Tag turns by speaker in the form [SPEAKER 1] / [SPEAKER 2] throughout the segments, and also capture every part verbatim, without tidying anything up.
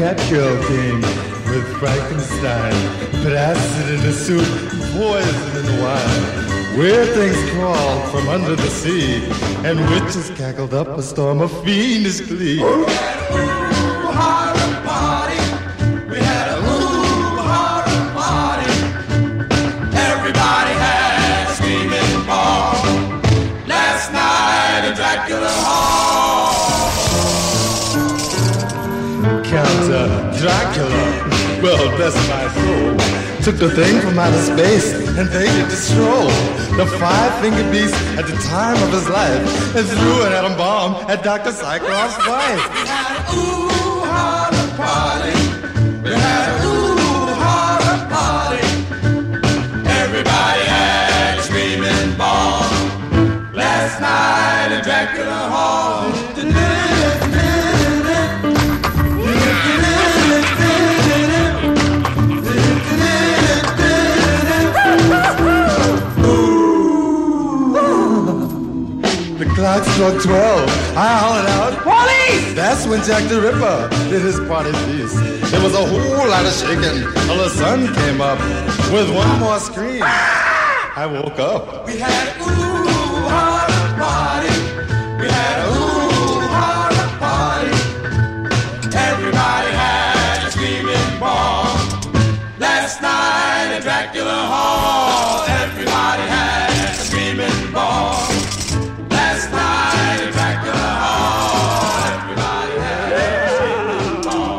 [SPEAKER 1] Catgirl came with Frankenstein, put acid in the soup, poison in the wine. Weird things crawled from under the sea, and witches cackled up a storm of fiendish glee. We had a ooh, horror party. We had a ooh, horror party. Everybody had a screaming ball last night in Dracula Hall. Count uh, Dracula, well, bless my soul, took the thing from outer space and paid it to stroll. The five-fingered beast at the time of his life and threw an atom bomb at Doctor Cyclops' wife. We had a ooh, horror party. We had a ooh, horror party. Everybody had a screaming ball last night in Dracula Hall. The clock struck twelve. I hollered out, "Police!" That's when Jack the Ripper did his party piece. There was a whole lot of shaking till the sun came up with one more scream. I woke up. We had a ooh, horror party. We had a ooh, horror party. Everybody had a screaming ball last night in Dracula Hall. Everybody had a screaming ball last night in Dracula Hall. Everybody had a screaming ball.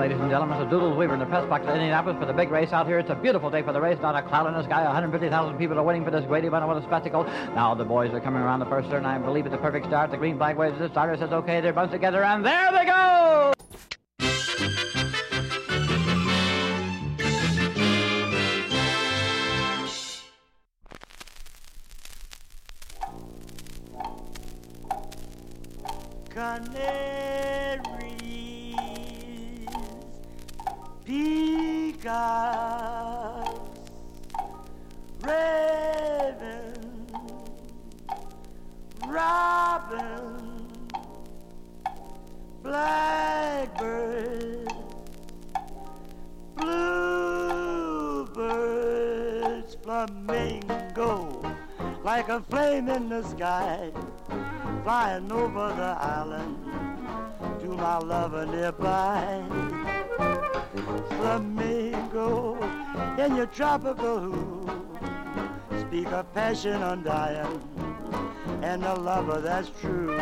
[SPEAKER 2] ladies and gentlemen. It's Doodles Weaver in the press box at Indianapolis for the big race out here. It's a beautiful day for the race. Not a cloud in the sky. one hundred fifty thousand people are waiting for this great event. What a spectacle. Now the boys are coming around the first turn. I believe it's a perfect start. The green flag waves the starter, says, okay, they're bunched together, and there they go!
[SPEAKER 3] Canaries, peacocks, ravens, robins, blackbirds, bluebirds, flamingo, like a flame in the sky, flying over the island to my lover nearby. Flamingo in your tropical hue, speak of passion undying and a lover that's true.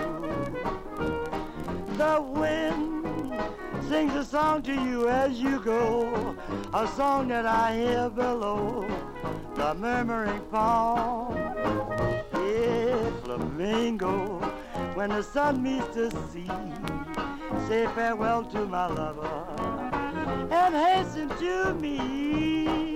[SPEAKER 3] The wind sings a song to you as you go, a song that I hear below the murmuring palm. Yeah, flamingo, when the sun meets the sea, say farewell to my lover and hasten to me.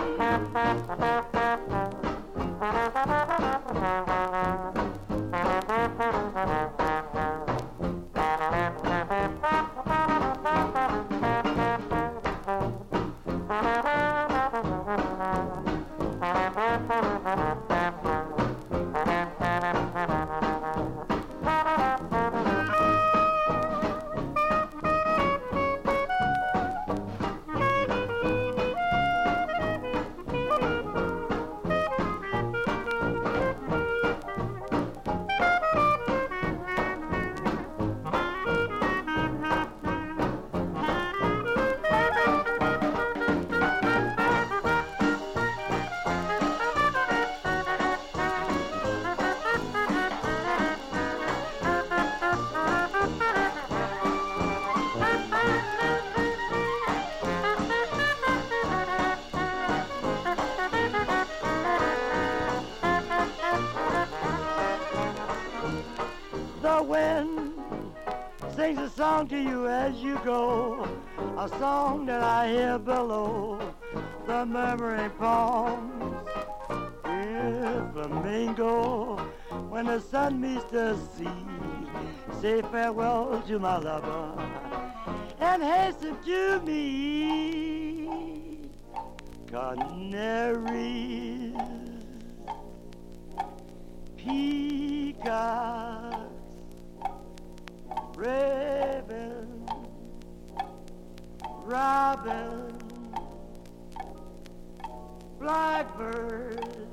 [SPEAKER 3] The wind sings a song to you as you go, a song that I hear below the murmuring palms. Yeah, flamingo, when the sun meets the sea, say farewell to my lover and hasten to me. Canaries, peacocks, ravens, robins, blackbirds,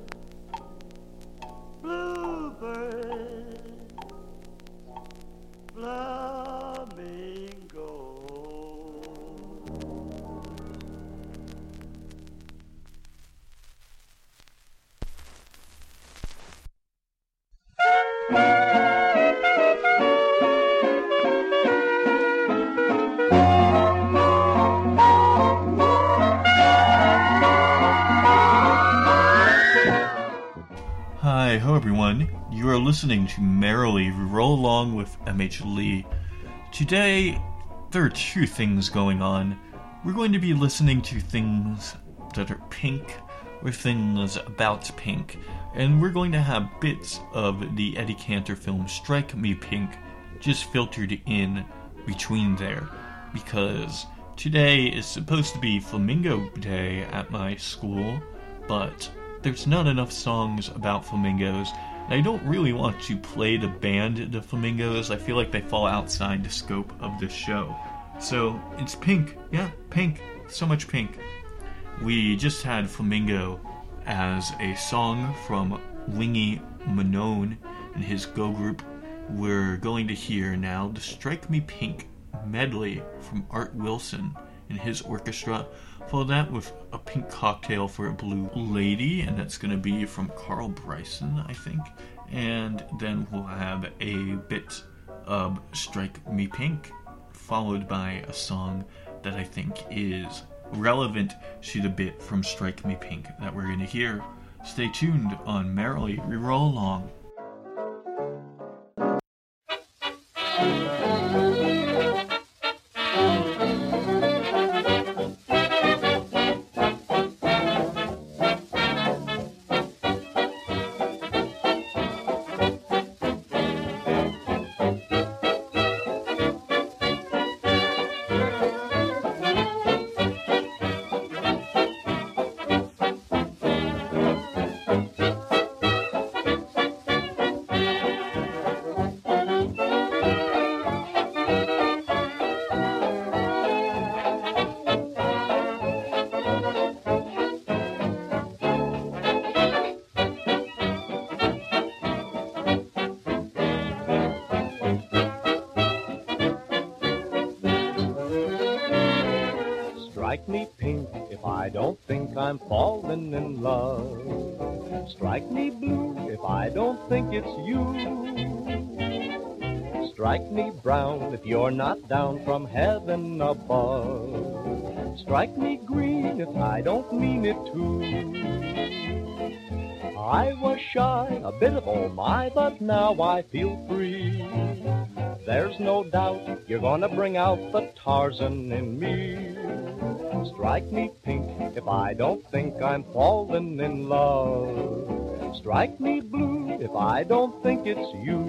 [SPEAKER 3] bluebirds, flamingo.
[SPEAKER 4] Hi, hello everyone. You are listening to Merrily Roll Along with M H Lee. Today, there are two things going on. We're going to be listening to things that are pink, or things about pink, and we're going to have bits of the Eddie Cantor film Strike Me Pink just filtered in between there, because today is supposed to be Flamingo Day at my school, but there's not enough songs about flamingos, and I don't really want to play the band The Flamingos. I feel like they fall outside the scope of this show. So, it's pink. Yeah, pink. So much pink. We just had Flamingo as a song from Wingy Manone and his Go Group. We're going to hear now the Strike Me Pink medley from Art Wilson and his orchestra. Follow that with A Pink Cocktail for a Blue Lady, and that's going to be from Carl Bryson, I think. And then we'll have a bit of Strike Me Pink, followed by a song that I think is relevant to the bit from Strike Me Pink that we're going to hear. Stay tuned on Merrily We Roll Along.
[SPEAKER 5] Strike me pink if I don't think I'm falling in love. Strike me blue if I don't think it's you. Strike me brown if you're not down from heaven above. Strike me green if I don't mean it to. I was shy, a bit of oh my, but now I feel free. There's no doubt you're gonna bring out the Tarzan in me. Strike me pink if I don't think I'm falling in love. Strike me blue if I don't think it's you.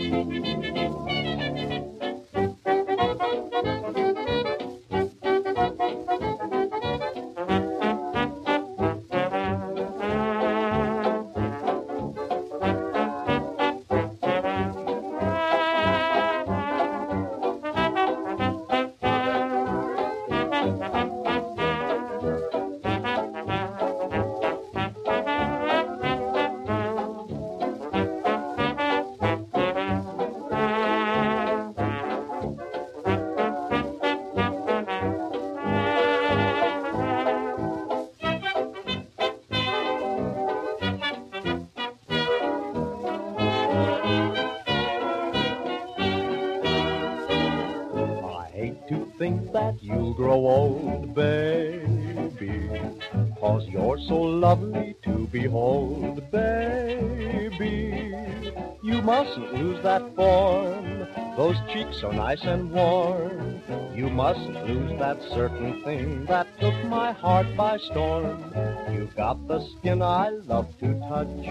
[SPEAKER 5] Think that you'll grow old, baby, 'cause you're so lovely to behold, baby. You mustn't lose that form, those cheeks so nice and warm. You mustn't lose that certain thing that took my heart by storm. You've got the skin I love to touch,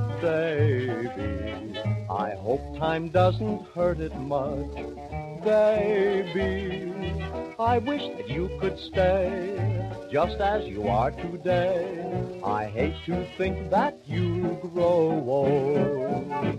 [SPEAKER 5] baby. I hope time doesn't hurt it much, baby. I wish that you could stay just as you are today. I hate to think that you grow old.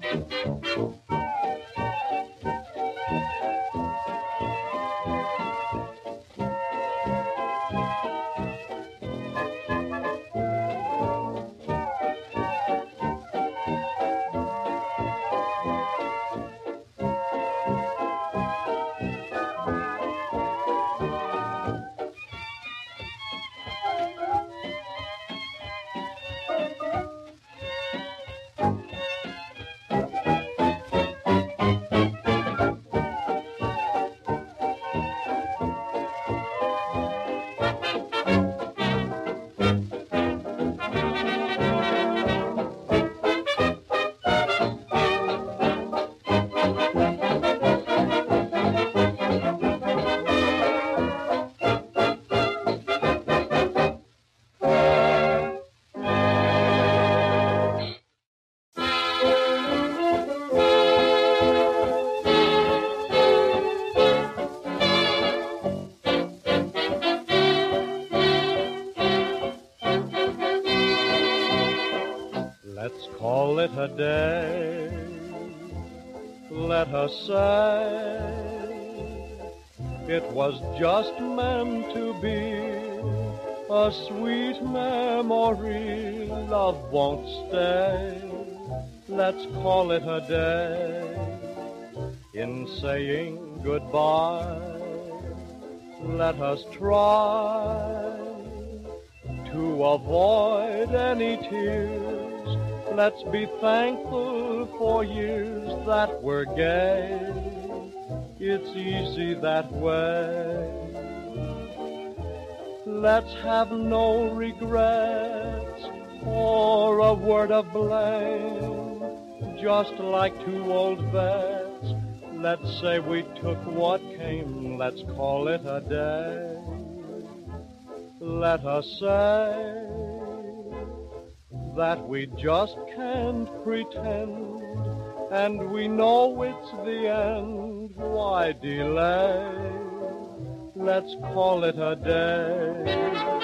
[SPEAKER 5] Let's call it a day. Let us say it was just meant to be a sweet memory. Love won't stay. Let's call it a day. In saying goodbye, let us try to avoid any tears. Let's be thankful for years that were gay. It's easy that way. Let's have no regrets or a word of blame. Just like two old bets, let's say we took what came. Let's call it a day. Let us say that we just can't pretend, and we know it's the end. Why delay? Let's call it a day.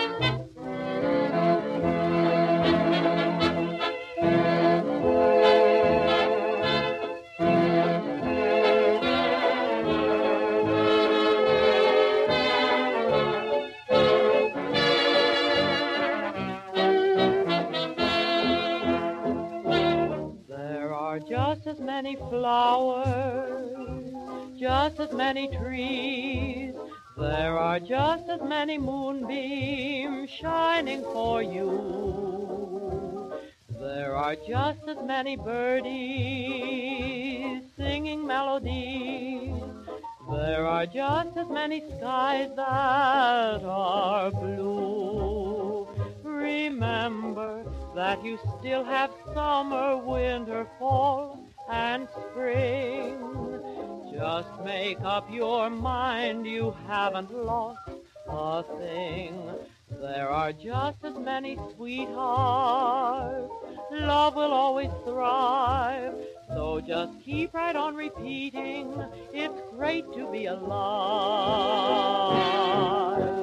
[SPEAKER 6] Just as many flowers, just as many trees. There are just as many moonbeams shining for you. There are just as many birdies singing melodies. There are just as many skies that are blue. Remember that you still have summer, winter, fall, and spring. Just make up your mind, you haven't lost a thing. There are just as many sweethearts. Love will always thrive. So just keep right on repeating, it's great to be alive.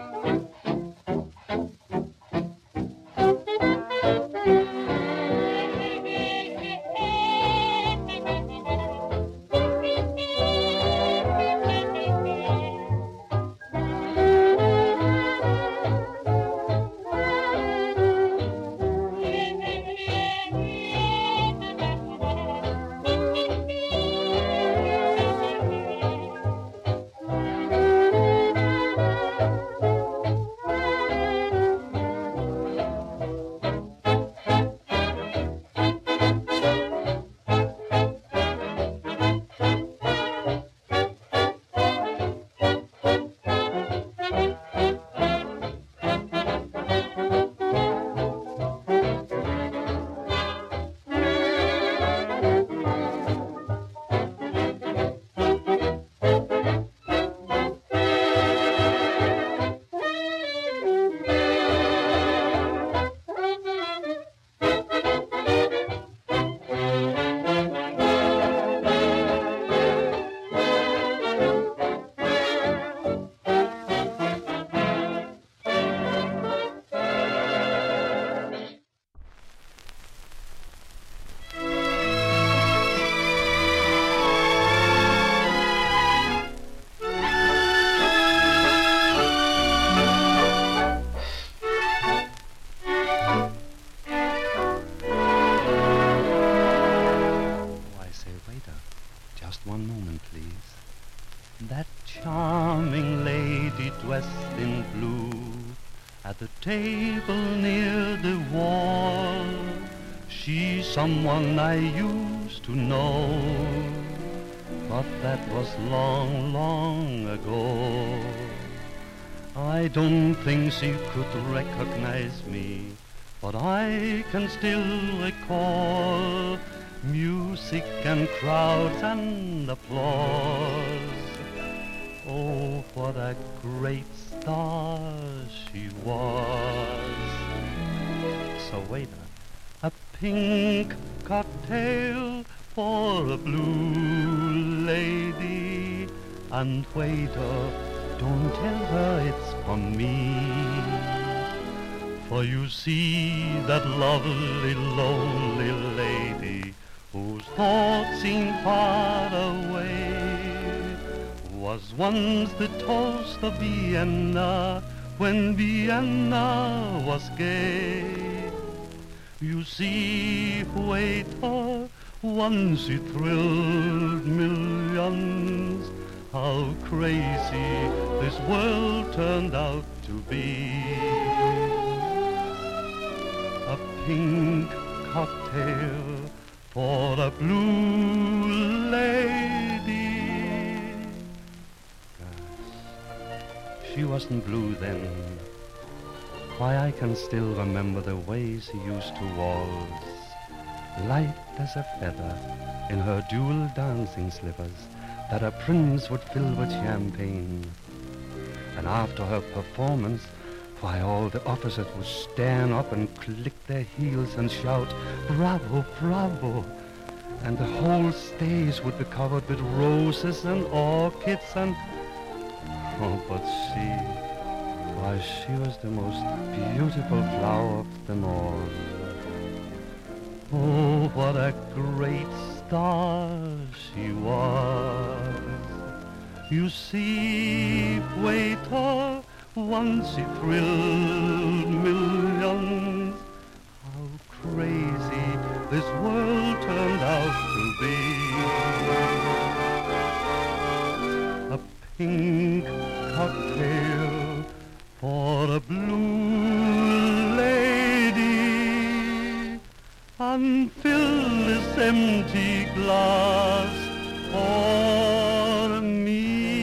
[SPEAKER 7] Table near the wall, she's someone I used to know, but that was long, long ago. I don't think she could recognize me, but I can still recall music and crowds and applause. Oh, what a great star she was. So waiter, a pink cocktail for a blue lady. And waiter, don't tell her it's from me. For you see that lovely, lonely lady whose thoughts seem far away was once the toast of Vienna when Vienna was gay. You see, waiter, once you thrilled millions, how crazy this world turned out to be. A pink cocktail for a blue lady. She wasn't blue then, Why, I can still remember the ways he used to waltz, light as a feather, in her dual dancing slippers that a prince would fill with champagne. And after her performance, why, all the officers would stand up and click their heels and shout, "Bravo, bravo!" And the whole stage would be covered with roses and orchids and... Oh, but she... Why, she was the most beautiful flower of them all. Oh, what a great star she was. You see, waiter, once she thrilled millions. How crazy this world turned out to be. A pink cocktail for a blue lady, and fill this empty glass for me.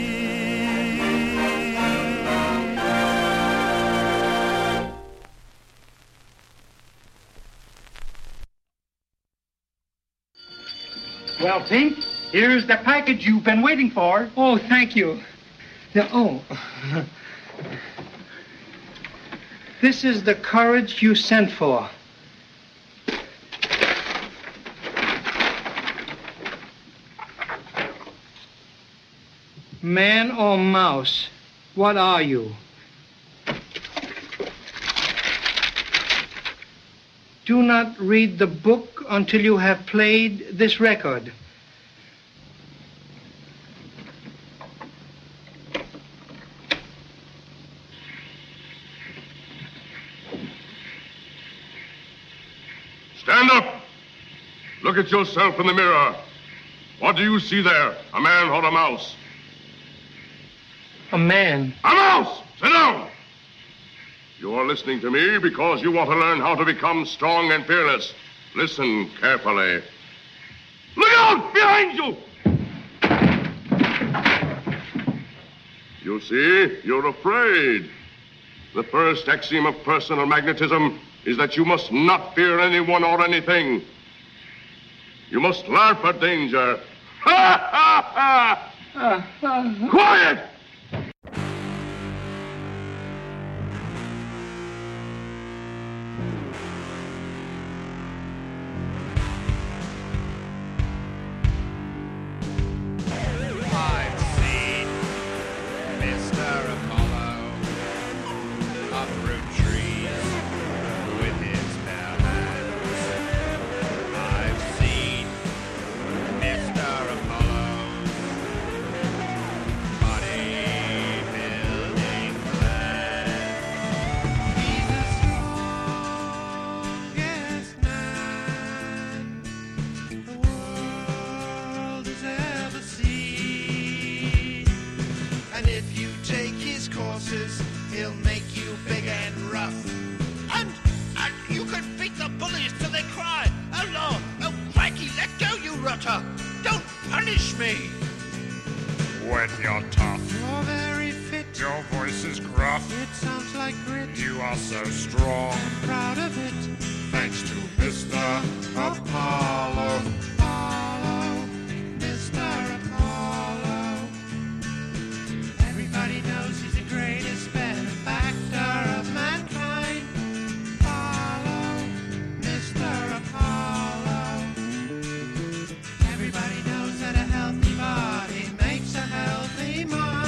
[SPEAKER 8] Well, Pink, here's the package you've been waiting for.
[SPEAKER 9] Oh, thank you. The, oh. This is the courage you sent for. Man or mouse, what are you? Do not read the book until you have played this record.
[SPEAKER 10] Stand up! Look at yourself in the mirror. What do you see there? A man or a mouse?
[SPEAKER 9] A man.
[SPEAKER 10] A mouse! Sit down! You are listening to me because you want to learn how to become strong and fearless. Listen carefully. Look out! Behind you! You see, you're afraid. The first axiom of personal magnetism is that you must not fear anyone or anything. You must laugh at danger. Ha ha ha! Uh, uh, Quiet!
[SPEAKER 11] He'll make you big and rough. And, and you can beat the bullies till they cry. Oh, Lord, oh, crikey, let go, you rotter. Don't punish me.
[SPEAKER 12] When you're tough,
[SPEAKER 11] You're very fit.
[SPEAKER 12] your voice is gruff.
[SPEAKER 11] It sounds like grit.
[SPEAKER 12] You are so strong,
[SPEAKER 11] Proud of it.
[SPEAKER 12] thanks to Mister Apollo.
[SPEAKER 11] Apollo, Mister Apollo. Everybody knows he's the greatest benefactor of mankind. Apollo, Mister Apollo. Everybody knows that a healthy body makes a healthy mind.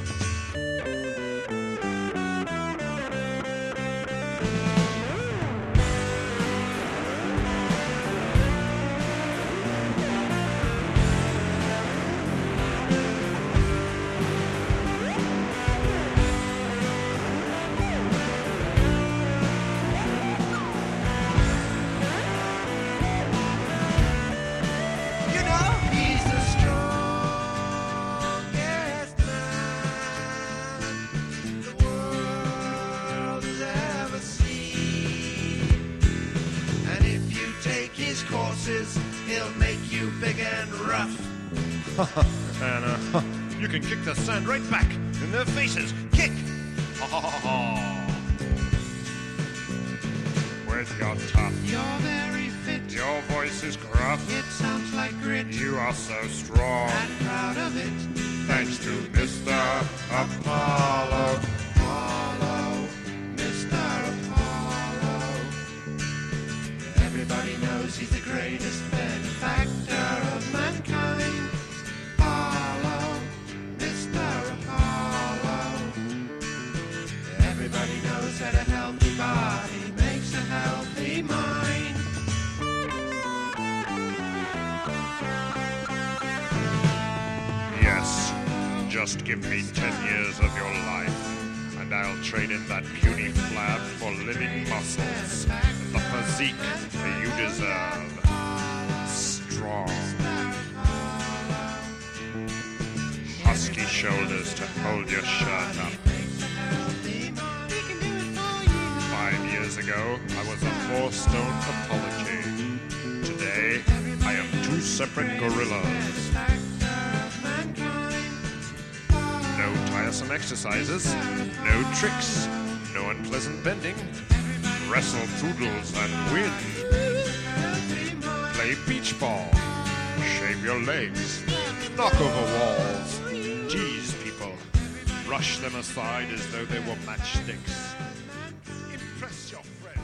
[SPEAKER 11] You know, he's the strongest man the world has ever seen. And if you take his courses, he'll make you big and rough.
[SPEAKER 12] And uh, you can kick the sand right back in their faces. Kick! Ha ha ha ha! strength, you're tough.
[SPEAKER 11] You're very fit.
[SPEAKER 12] Your voice is gruff.
[SPEAKER 11] It sounds like grit.
[SPEAKER 12] You are so strong.
[SPEAKER 11] And proud of it.
[SPEAKER 12] Thanks to Mister Apollo.
[SPEAKER 11] Apollo, Mister Apollo. Everybody knows he's the greatest benefactor of mankind. Apollo, Mister Apollo. Everybody knows that a healthy body makes a healthy mind.
[SPEAKER 12] Yes, just give me ten years of your life, and I'll trade in that puny flab for living muscles and the physique that you deserve. Strong. Husky shoulders to hold your shirt up. Five years ago, I was a four-stone apology. Today, I am two separate gorillas. No tiresome exercises, no tricks, no unpleasant bending. Wrestle poodles and win. Play beach ball. Shave your legs. Knock over walls. Tease people. Brush them aside as though they were matchsticks. Impress your friends.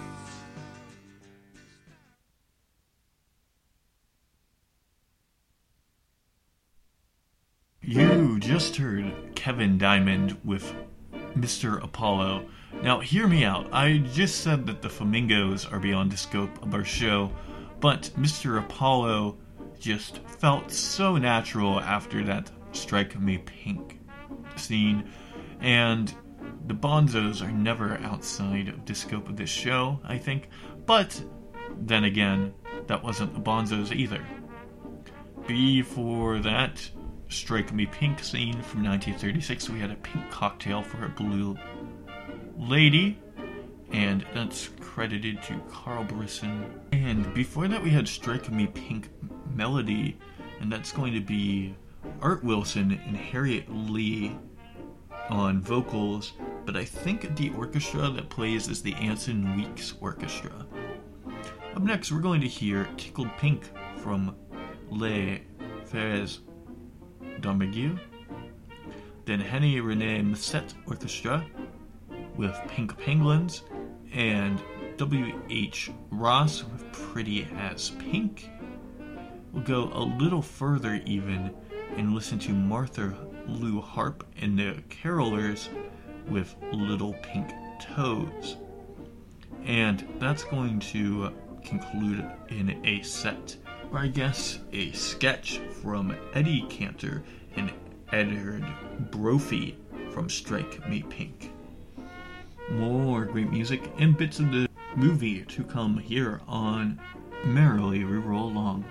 [SPEAKER 4] You just heard Kevin Diamond with Mister Apollo. Now, hear me out. I just said that the flamingos are beyond the scope of our show, but Mister Apollo just felt so natural after that Strike Me Pink scene, and the Bonzos are never outside of the scope of this show, I think, but then again, that wasn't the Bonzos either. Before that Strike Me Pink scene from nineteen thirty-six, we had a pink cocktail for a blue lady, and that's credited to Carl Brisson. And before that we had Strike Me Pink Melody, and that's going to be Art Wilson and Harriet Lee on vocals, but I think the orchestra that plays is the Anson Weeks Orchestra. Up next we're going to hear Tickled Pink from Les Frères d'Armigueux, then Henny Renee Musset Orchestra with Pink Penguins, and W H Ross with Pretty as Pink. We'll go a little further even and listen to Martha Lou Harp and the Carolers with Little Pink Toes. And that's going to conclude in a set, or I guess a sketch from Eddie Cantor and Edward Brophy from Strike Me Pink. More great music and bits of the movie to come here on Merrily We Roll Along.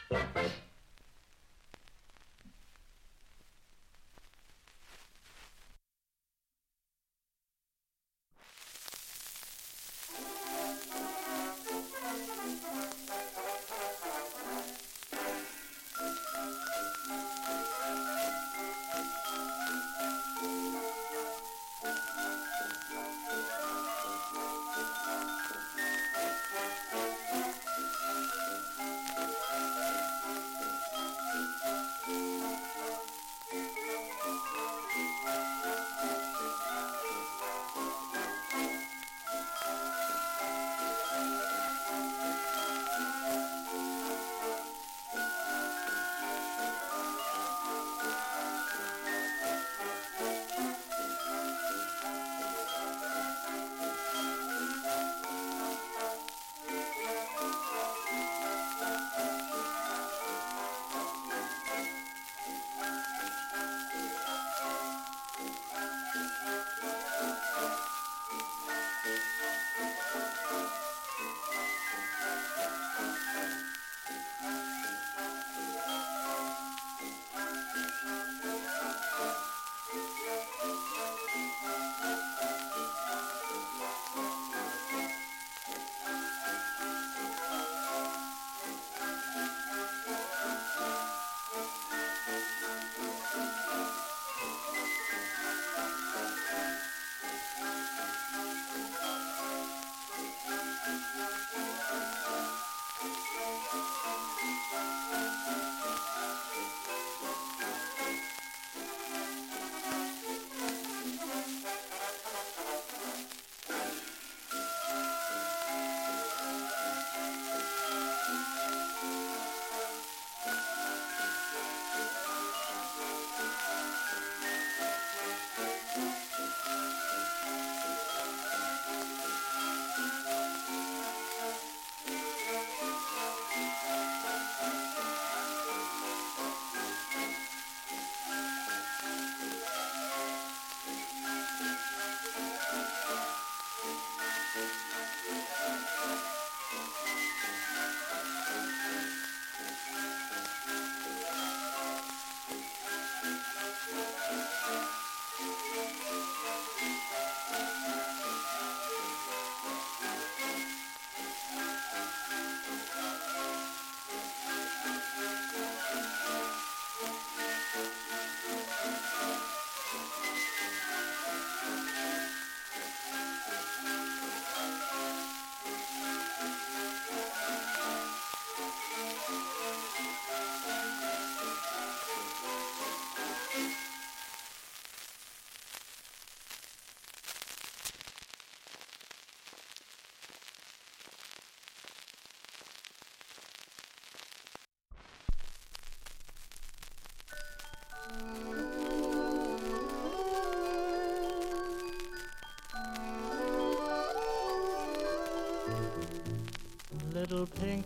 [SPEAKER 6] Little pink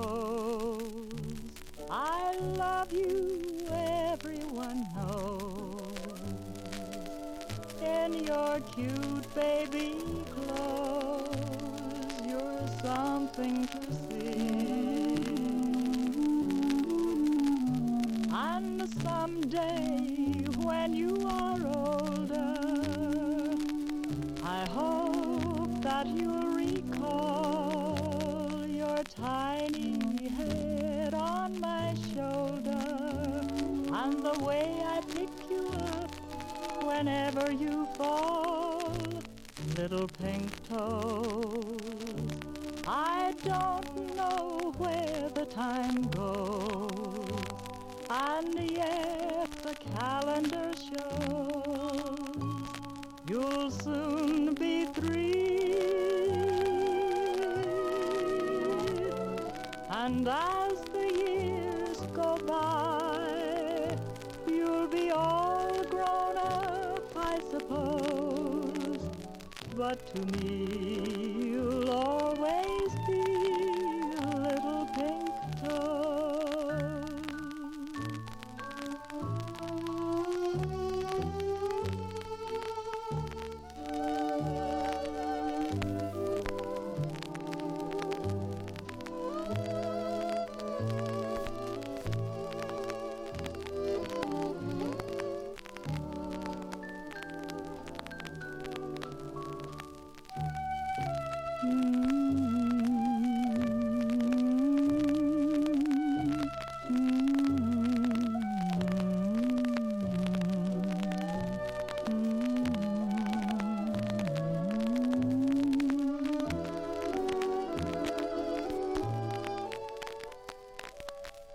[SPEAKER 6] toes, I love you, everyone knows. In your cute baby clothes, you're something to see. And someday when you are older, I hope that you'll recall your tiny head on my shoulder and the way I pick you up whenever you fall. Little pink toes, I don't know where the time goes, and yet the calendar shows you'll soon be three. And as the years go by, you'll be all grown up, I suppose. But to me, you'll always be a little pink toe.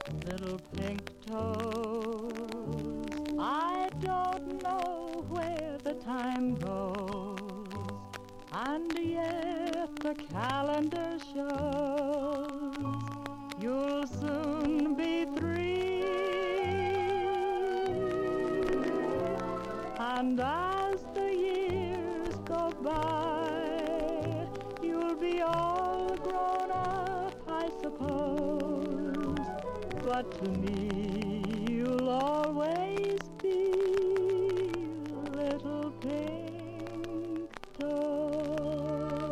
[SPEAKER 6] little pink toes. I don't know where the time goes, and yet the calendar shows you'll soon be three. And as the years go by, you'll be all grown up, I suppose. But to me, you'll always be little pink toes.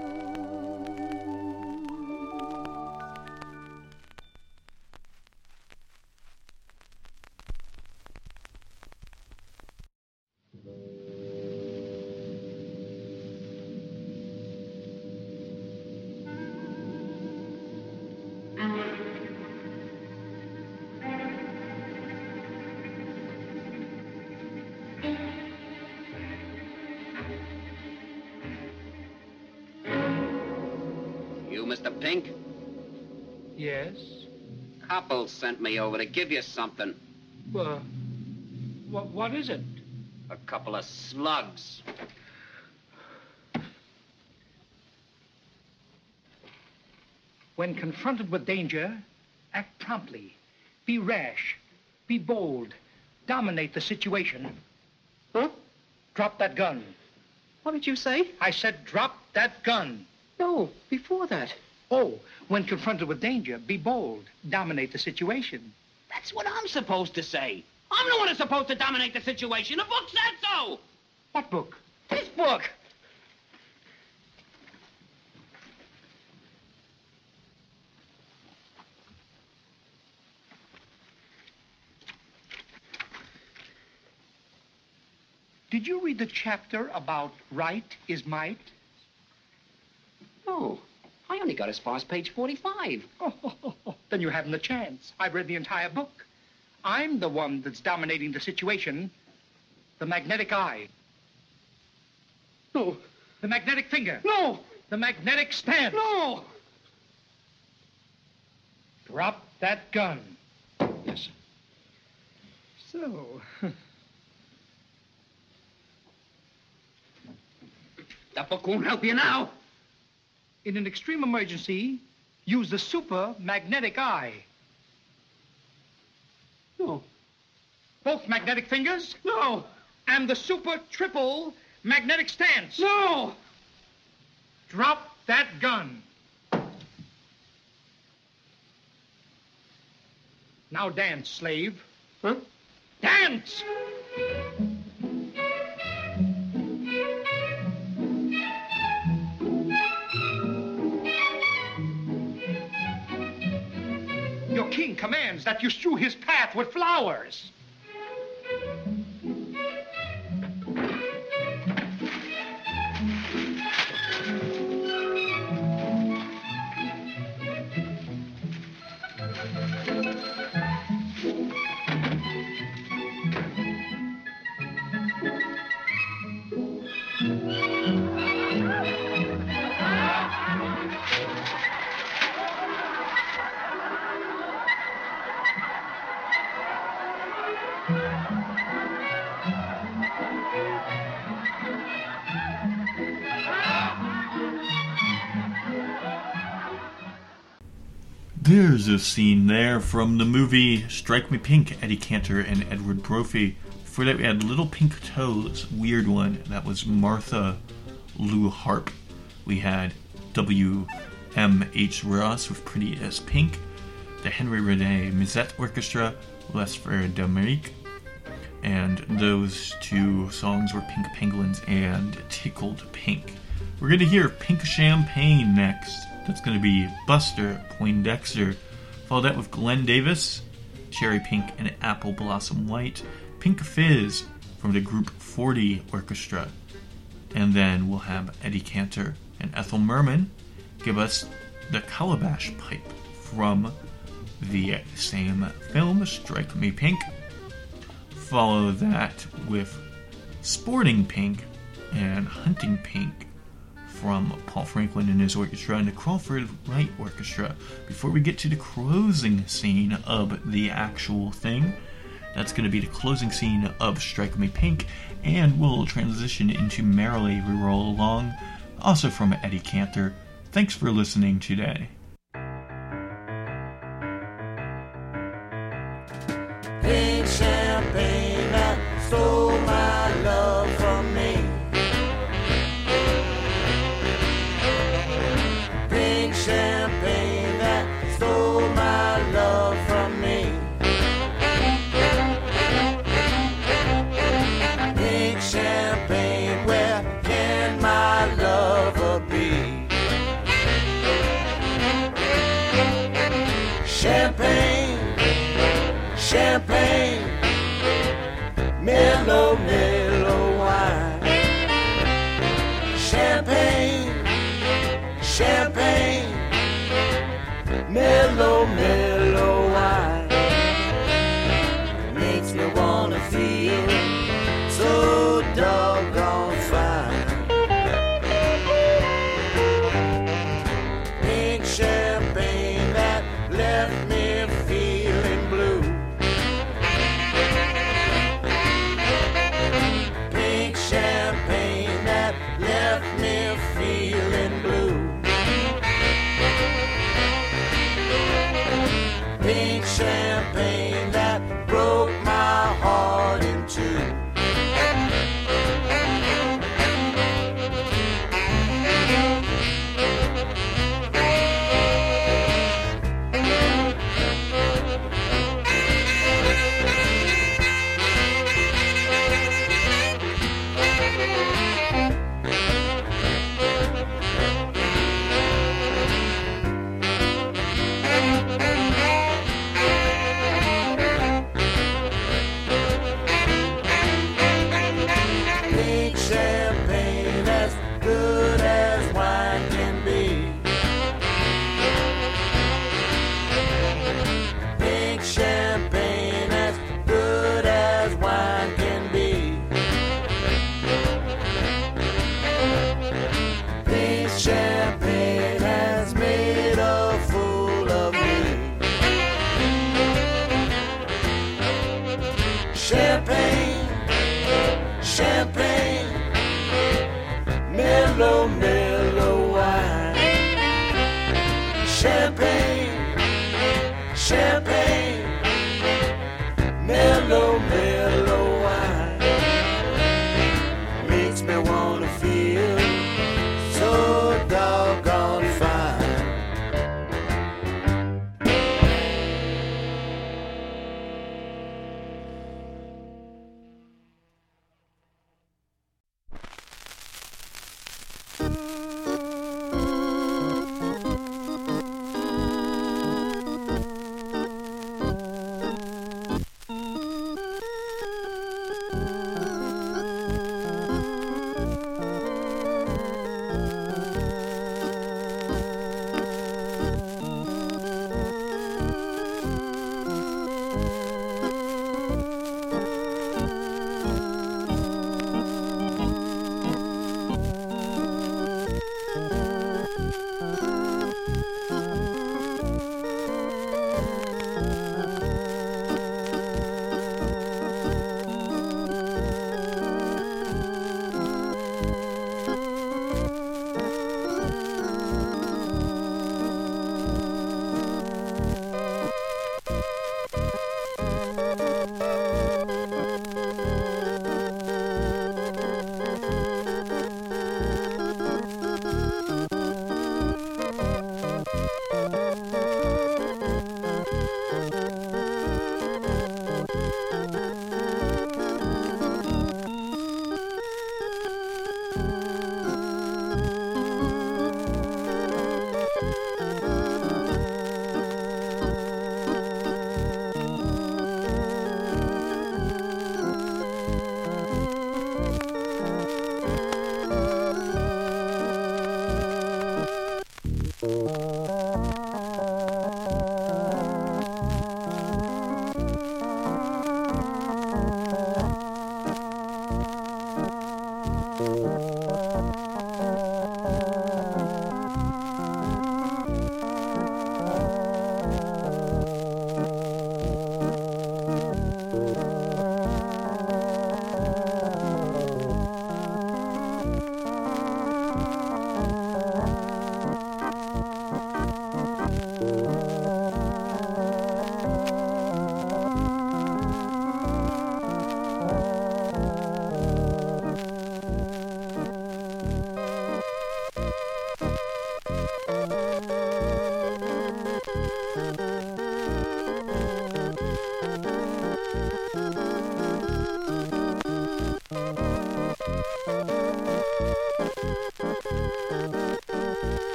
[SPEAKER 13] You, Mister Pink?
[SPEAKER 9] Yes?
[SPEAKER 13] Couples sent me over to give you something.
[SPEAKER 9] Well, what, what is it?
[SPEAKER 13] A couple of slugs.
[SPEAKER 9] When confronted with danger, act promptly. Be rash. Be bold. Dominate the situation.
[SPEAKER 13] Huh?
[SPEAKER 9] Drop that gun.
[SPEAKER 13] What did you say?
[SPEAKER 9] I said drop that gun.
[SPEAKER 13] No, before that.
[SPEAKER 9] Oh, when confronted with danger, be bold. Dominate the situation.
[SPEAKER 13] That's what I'm supposed to say. I'm the one who's supposed to dominate the situation. The book said so.
[SPEAKER 9] What book?
[SPEAKER 13] This book.
[SPEAKER 9] Did you read the chapter about right is might?
[SPEAKER 13] No, I only got as far as page forty-five.
[SPEAKER 9] Oh, then you haven't a chance. I've read the entire book. I'm the one that's dominating the situation. The magnetic eye.
[SPEAKER 13] No.
[SPEAKER 9] The magnetic finger.
[SPEAKER 13] No.
[SPEAKER 9] The magnetic stance.
[SPEAKER 13] No.
[SPEAKER 9] Drop that gun.
[SPEAKER 13] Yes, sir.
[SPEAKER 9] So...
[SPEAKER 13] That book won't help you now.
[SPEAKER 9] In an extreme emergency, use the super magnetic eye.
[SPEAKER 13] No.
[SPEAKER 9] Both magnetic fingers?
[SPEAKER 13] No.
[SPEAKER 9] And the super triple magnetic stance?
[SPEAKER 13] No.
[SPEAKER 9] Drop that gun. Now dance, slave.
[SPEAKER 13] Huh?
[SPEAKER 9] Dance! Your king commands that you strew his path with flowers.
[SPEAKER 4] There's a scene there from the movie Strike Me Pink, Eddie Cantor and Edward Brophy. Before that we had Little Pink Toes, weird one. That was Martha Lou Harp. We had W M H Ross with Pretty as Pink. The Henry Rene Mizet Orchestra, Les Frères d'Amérique. And those two songs were Pink Penguins and Tickled Pink. We're going to hear Pink Champagne next. That's going to be Buster Poindexter. Follow that with Glenn Davis, Cherry Pink and Apple Blossom White, Pink Fizz from the Group forty Orchestra. And then we'll have Eddie Cantor and Ethel Merman give us the Calabash Pipe from the same film, Strike Me Pink. Follow that with Sporting Pink and Hunting Pink from Paul Franklin and his orchestra and the Crawford Wright Orchestra. Before we get to the closing scene of the actual thing, that's going to be the closing scene of Strike Me Pink, and we'll transition into Merrily We Roll Along, also from Eddie Cantor. Thanks for listening today.
[SPEAKER 3] Pink champagne that stole my love from me. Pink champagne that stole my love from me. Pink champagne, where can my lover be? Champagne, champagne, mellow, mellow wine. Champagne, champagne, mellow, mellow wine. Makes me wanna feel so doggone fine. Pink champagne that left me feeling blue. Pink champagne that left me feeling blue. Pink champagne that broke my heart in two. Pink champagne as good as wine can be. Pink champagne as good as wine can be. Pink champagne has made a fool of me. Champagne, champagne, mellow, mellow wine. Champagne, champagne, mellow, mellow wine. Makes me wanna feel so doggone fine.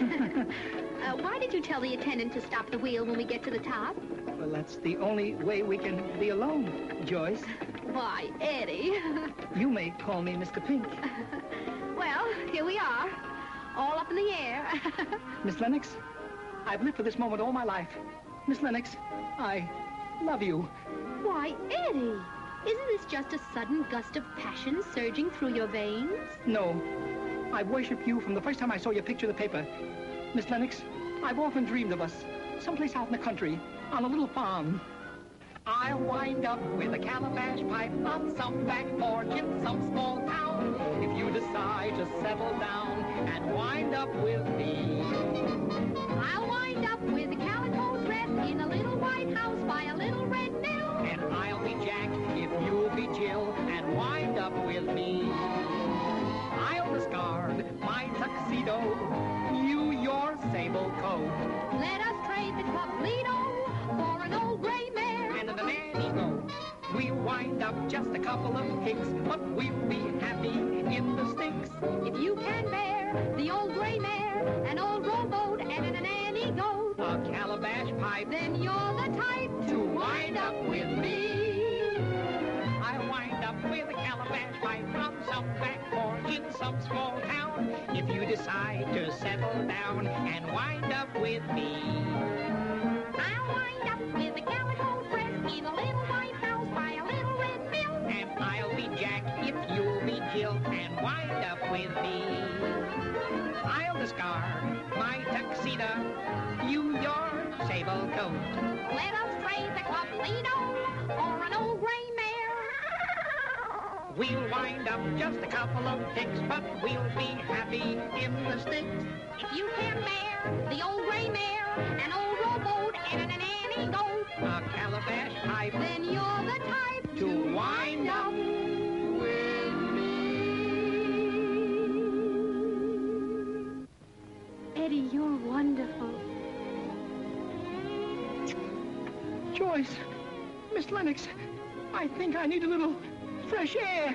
[SPEAKER 14] uh, why did you tell the attendant to stop the wheel when we get to the top?
[SPEAKER 15] Well, that's the only way we can be alone, Joyce.
[SPEAKER 14] Why, Eddie.
[SPEAKER 15] You may call me Mister Pink.
[SPEAKER 14] Well, here we are, all up in the air.
[SPEAKER 15] Miss Lennox, I've lived for this moment all my life. Miss Lennox, I love you.
[SPEAKER 14] Why, Eddie, isn't this just a sudden gust of passion surging through your veins?
[SPEAKER 15] No, I've worshipped you from the first time I saw your picture in the paper. Miss Lennox, I've often dreamed of us, someplace out in the country, on a little farm. I'll wind up with a calabash pipe on some back porch in some small town. If you decide to settle down and wind up with me.
[SPEAKER 14] I'll wind up with a calico dress in a little white house by a little red mill.
[SPEAKER 15] And I'll be Jack if you'll be Jill and wind up with me. I'll discard my tuxedo, you your sable coat.
[SPEAKER 14] Let us trade the tuxedo for an old gray mare.
[SPEAKER 15] And an nanny goat. We'll wind up just a couple of hicks, but we'll be happy in the sticks.
[SPEAKER 14] If you can bear the old gray mare, an old rowboat, and an nanny goat,
[SPEAKER 15] a calabash pipe,
[SPEAKER 14] then you're the type to wind up with me.
[SPEAKER 15] I'll wind up with a calabash pipe on some back porch in some small town. If you decide to settle down and wind up with me.
[SPEAKER 14] I'll wind up with a calico dress in a little white house by a little red mill.
[SPEAKER 15] And I'll be Jack if you'll be Jill and wind up with me. I'll discard my tuxedo, you your sable coat.
[SPEAKER 14] Let us trade the tuxedo for an old gray mare.
[SPEAKER 15] We'll wind up just a couple of ticks, but we'll be happy in the sticks.
[SPEAKER 14] If you can bear the old gray mare, an old rowboat, and an nanny goat,
[SPEAKER 15] a calabash pipe,
[SPEAKER 14] then you're the type
[SPEAKER 15] to wind up with me.
[SPEAKER 14] Eddie, you're wonderful.
[SPEAKER 15] Joyce, Miss Lennox, I think I need a little fresh air.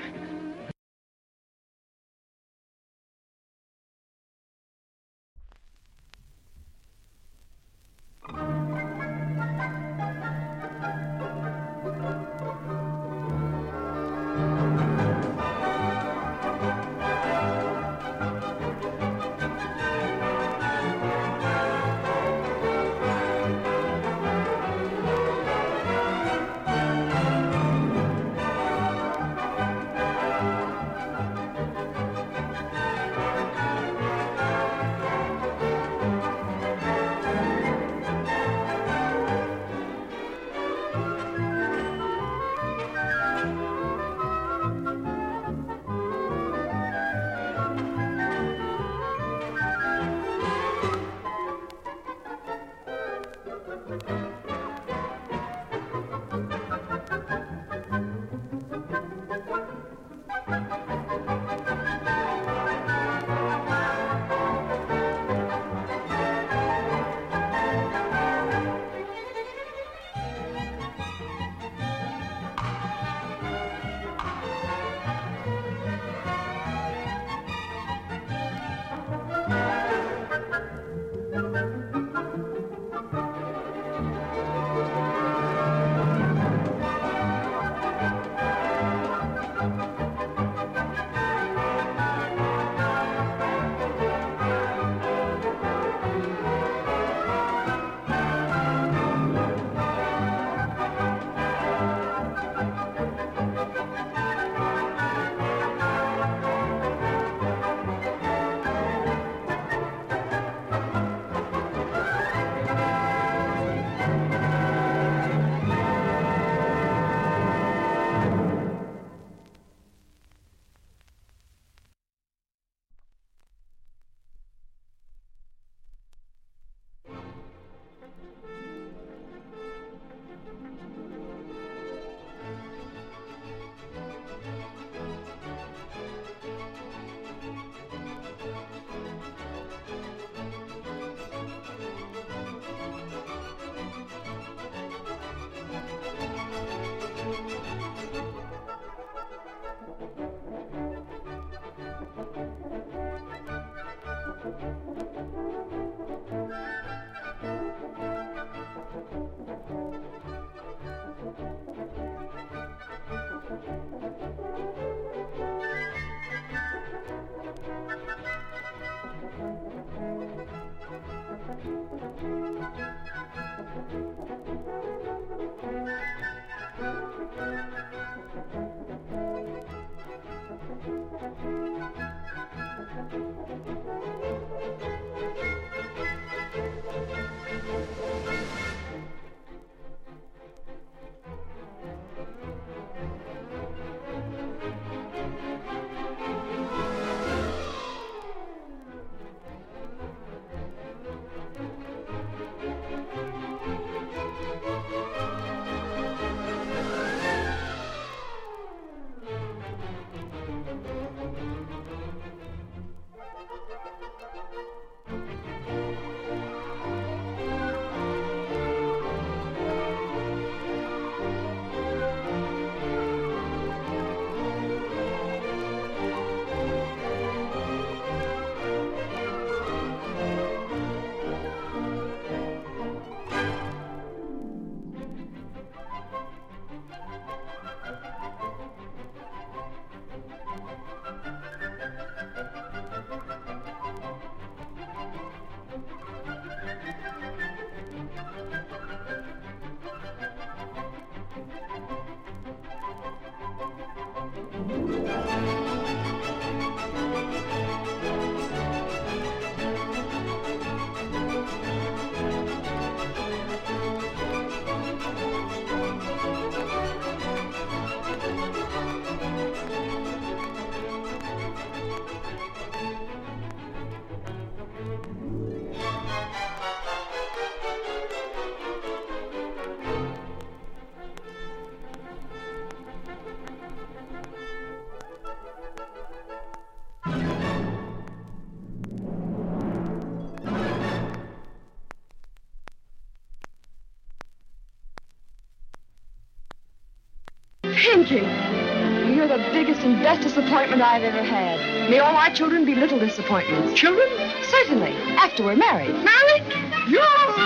[SPEAKER 16] Pinky, you're the biggest and best disappointment I've ever had. May all our children be little disappointments.
[SPEAKER 9] Children?
[SPEAKER 16] Certainly, after we're married.
[SPEAKER 9] Married? You!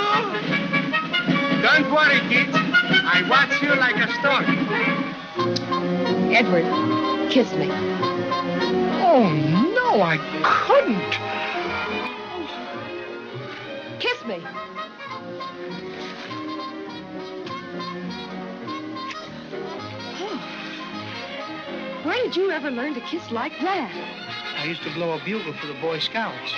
[SPEAKER 9] Don't worry, kids. I watch you like a stone.
[SPEAKER 16] Edward, kiss me.
[SPEAKER 9] Oh, no, I couldn't.
[SPEAKER 16] Kiss me. Where did you ever learn to kiss like that?
[SPEAKER 9] I used to blow a bugle for the Boy Scouts.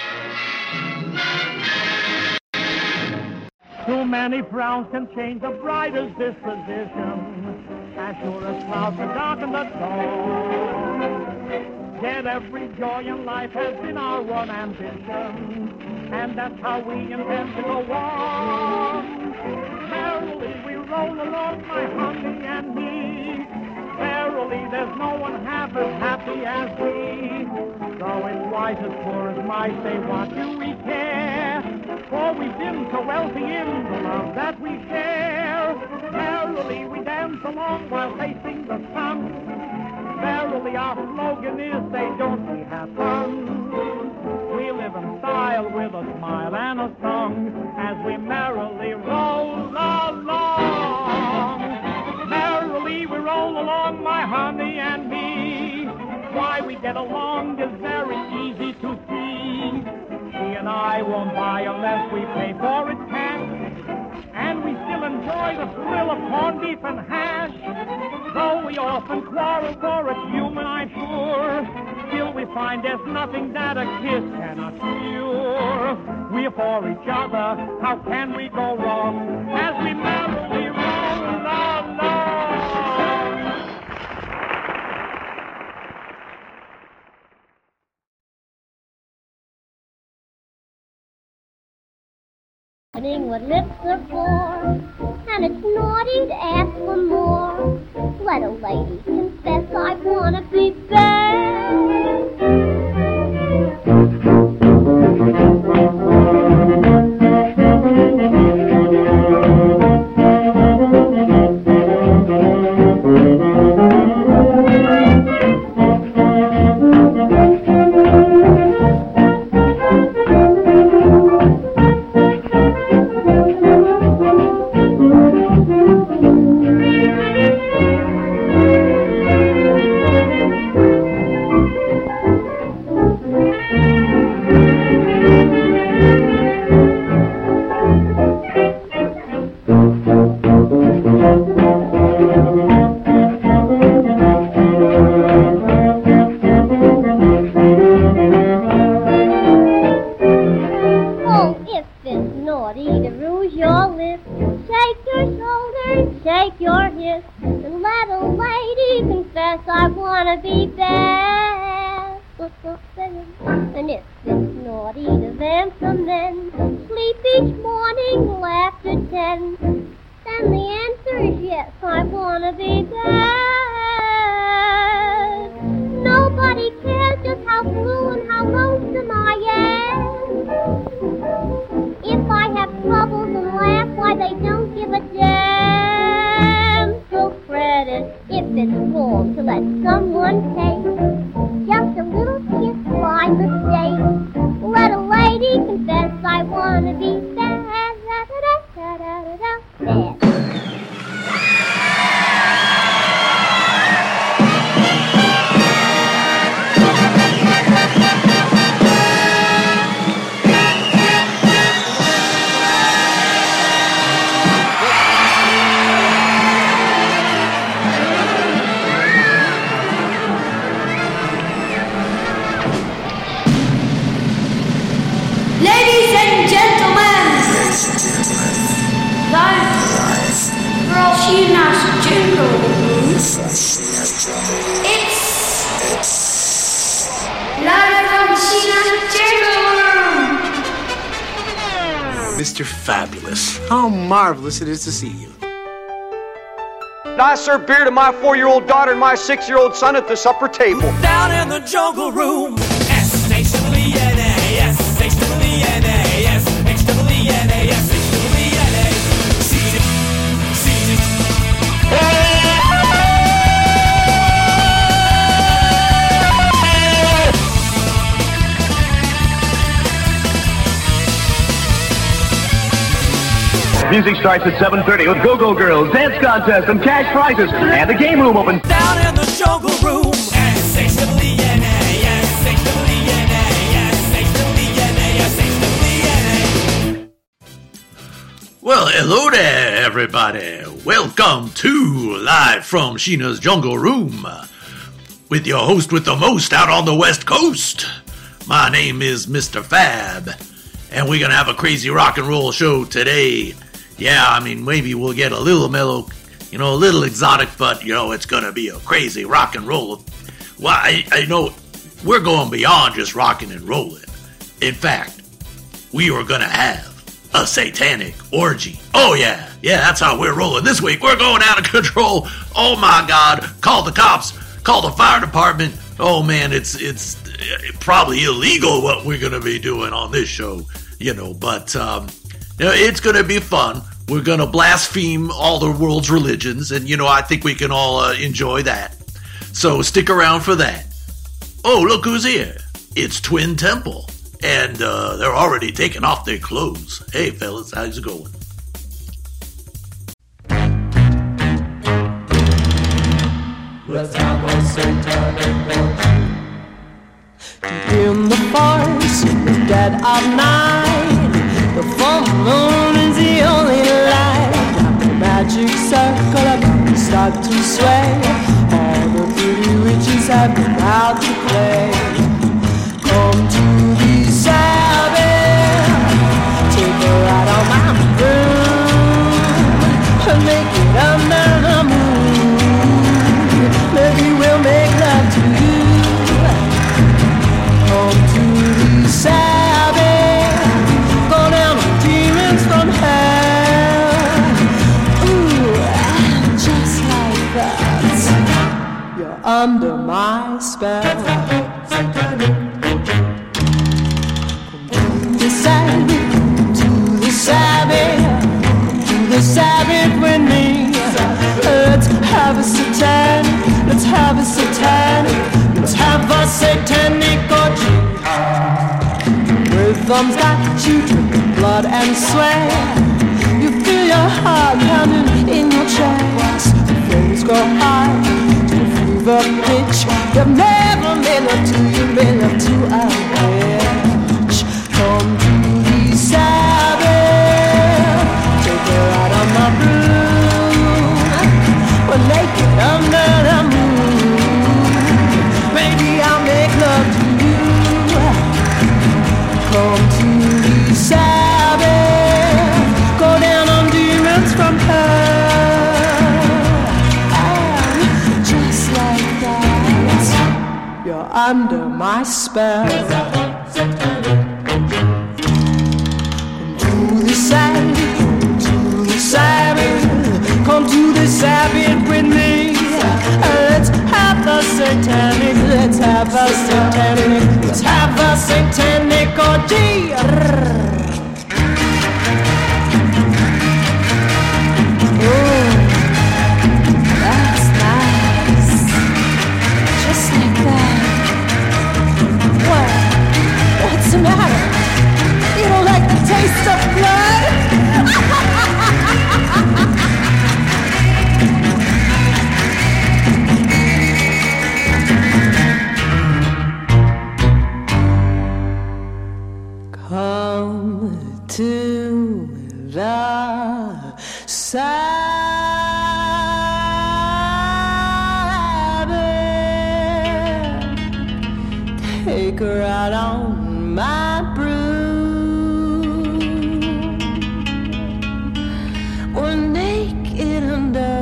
[SPEAKER 17] Too many frowns can change the brightest disposition, as sure as clouds can darken the dawn. Yet every joy in life has been our one ambition, and that's how we intend to go on. Merrily we roll along, my honey and me. Verily, there's no one half as happy as we. Though it's wise as poor as mice, say, what do we care? For we've been so wealthy in the love that we share. Merrily, we dance along while facing the sun. Verily, our slogan is, say, don't we have fun? We live in style with a smile and a song as we merrily roll along. Merrily we roll along, my honey and me. Why we get along is very easy to see. She and I won't buy unless we pay for it cash, and we still enjoy the thrill of corned beef and hash. Though we often quarrel, for it's human, I'm sure, still we find there's nothing that a kiss cannot cure. We're for each other, how can we go wrong, as we merrily roll along?
[SPEAKER 14] What lips are for, and it's naughty to ask for more. Let a lady confess I wanna be bad.
[SPEAKER 18] Sheena's Jingle. It's live from Sheena's Jingle Room.
[SPEAKER 19] Mister Fabulous, how marvelous it is to see you.
[SPEAKER 20] I serve beer to my four-year-old daughter and my six-year-old son at the supper table.
[SPEAKER 21] Down in the jungle room. S H W E N A, S H W E N A, S H W E N A, S H W E N A. See it, see it.
[SPEAKER 22] Music starts at seven thirty with Go-Go Girls, dance contest, and cash prizes, and the game room opens.
[SPEAKER 21] Down in the jungle room. S H W E N A, S H W E N A, S H W E N A, S H W E N A.
[SPEAKER 23] Well, hello there, everybody. Welcome to Live from Sheena's Jungle Room with your host with the most out on the West Coast. My name is Mister Fab, and we're going to have a crazy rock and roll show today. Yeah, I mean, maybe we'll get a little mellow, you know, a little exotic, but, you know, it's going to be a crazy rock and roll. Well, I, I know we're going beyond just rocking and rolling. In fact, we are going to have a satanic orgy. Oh, yeah. Yeah, that's how we're rolling this week. We're going out of control. Oh, my God. Call the cops. Call the fire department. Oh, man, it's, it's probably illegal what we're going to be doing on this show, you know, but um, you know, it's going to be fun. We're going to blaspheme all the world's religions, and, you know, I think we can all uh, enjoy that. So stick around for that. Oh, look who's here. It's Twin Temple, and uh, they're already taking off their clothes. Hey, fellas, how's it going?
[SPEAKER 21] Let's have a satanic orgy. In the forest, in the dead of night, the full moon is the only light. The magic circle about to start to sway. All the pretty witches have been out to play. Come to the Sabbath, take a ride on my broom, and make it under the moon. Maybe we'll make love to you. Come to the Sabbath, go down with demons from hell. Ooh, and just like that, you're under my spell. Come to the Sabbath, to the Sabbath, to the Sabbath with me. Let's have a satanic, let's have a satanic, let's have a satanic orgy. Rhythms got you dripping blood and sweat. You feel your heart pounding in your chest. The flames go high to a fever pitch. You've never made love to you, made love to a witch. Come to the Sabbath, take a ride on my broom. We're naked under the moon. Maybe I'll make love to you. Come to the Sabbath, go down on demons from hell. And just like that, you're under my spell. Come to the Sabbath, to the Sabbath, come to the Sabbath with me. Let's have a satanic, let's have a satanic, let's have a satanic orgy. Oh, that's nice. Just like that. What? What's the matter? You don't like the taste of blood? Come to the Sabbath, take a ride on my broom. We're naked under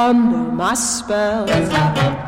[SPEAKER 21] under my spell.